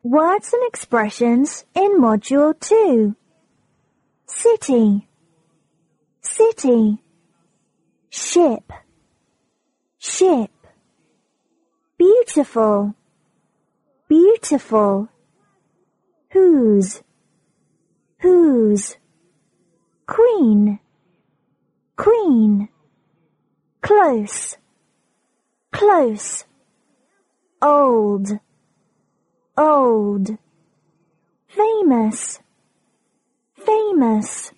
Words and expressions in Module 2. City, city. Ship, ship. Beautiful, beautiful. Whose, whose. Queen, queen. Close, close. Old, old. Famous, famous.